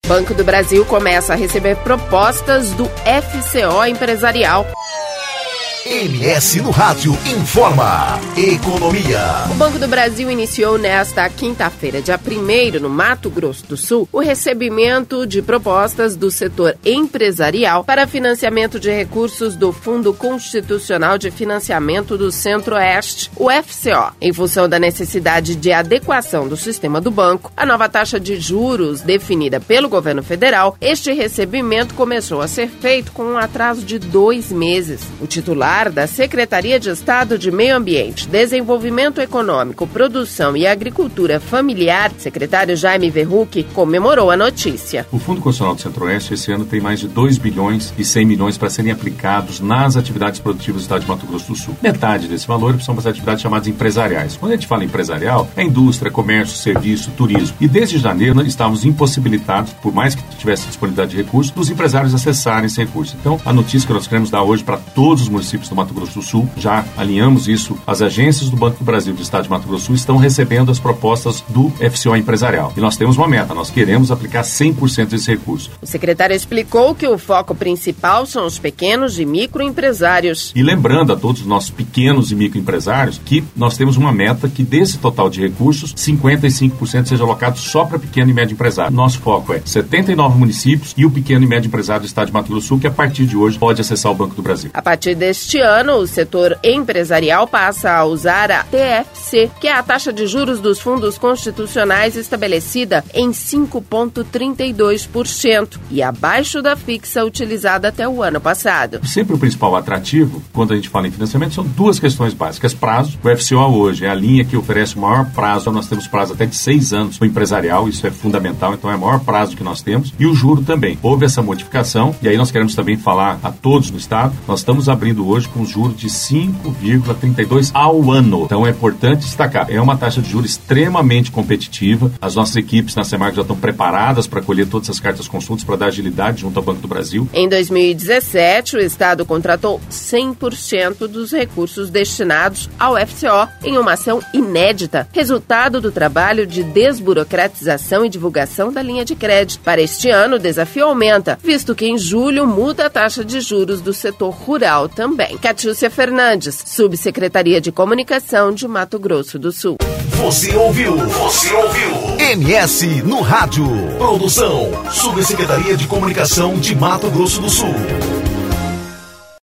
Banco do Brasil começa a receber propostas do FCO empresarial. MS no Rádio informa Economia. O Banco do Brasil iniciou nesta quinta-feira, dia 1º, no Mato Grosso do Sul, o recebimento de propostas do setor empresarial para financiamento de recursos do Fundo Constitucional de Financiamento do Centro-Oeste, o FCO. Em função da necessidade de adequação do sistema do banco, a nova taxa de juros definida pelo governo federal, este recebimento começou a ser feito com um atraso de 2 meses. O titular da Secretaria de Estado de Meio Ambiente, Desenvolvimento Econômico, Produção e Agricultura Familiar, secretário Jaime Verrucchi, comemorou a notícia. O Fundo Constitucional do Centro-Oeste esse ano tem mais de 2 bilhões e 100 milhões para serem aplicados nas atividades produtivas do Estado de Mato Grosso do Sul. Metade desse valor são as atividades chamadas empresariais. Quando a gente fala empresarial, é indústria, comércio, serviço, turismo. E desde janeiro nós estávamos impossibilitados, por mais que tivesse disponibilidade de recursos, dos empresários acessarem esse recurso. Então, a notícia que nós queremos dar hoje para todos os municípios do Mato Grosso do Sul, já alinhamos isso, as agências do Banco do Brasil do Estado de Mato Grosso do Sul estão recebendo as propostas do FCO empresarial. E nós temos uma meta, nós queremos aplicar 100% desse recurso. O secretário explicou que o foco principal são os pequenos e microempresários. E lembrando a todos os nossos pequenos e microempresários que nós temos uma meta que desse total de recursos, 55% seja alocado só para pequeno e médio empresário. Nosso foco é 79 municípios e o pequeno e médio empresário do Estado de Mato Grosso do Sul, que a partir de hoje pode acessar o Banco do Brasil. A partir deste ano, o setor empresarial passa a usar a TFC, que é a taxa de juros dos fundos constitucionais estabelecida em 5,32% e abaixo da fixa utilizada até o ano passado. Sempre o principal atrativo, quando a gente fala em financiamento, são duas questões básicas. Prazo, o FCO hoje é a linha que oferece o maior prazo, nós temos prazo até de 6 anos para o empresarial, isso é fundamental, então é o maior prazo que nós temos, e o juro também. Houve essa modificação, e aí nós queremos também falar a todos no Estado, nós estamos abrindo hoje com juros de 5,32 ao ano. Então é importante destacar, é uma taxa de juros extremamente competitiva. As nossas equipes na Semargo já estão preparadas para colher todas as cartas consultas para dar agilidade junto ao Banco do Brasil. Em 2017, o Estado contratou 100% dos recursos destinados ao FCO em uma ação inédita, resultado do trabalho de desburocratização e divulgação da linha de crédito. Para este ano, o desafio aumenta, visto que em julho muda a taxa de juros do setor rural também. Catiúcia Fernandes, Subsecretaria de Comunicação de Mato Grosso do Sul. Você ouviu MS no Rádio. Produção, Subsecretaria de Comunicação de Mato Grosso do Sul.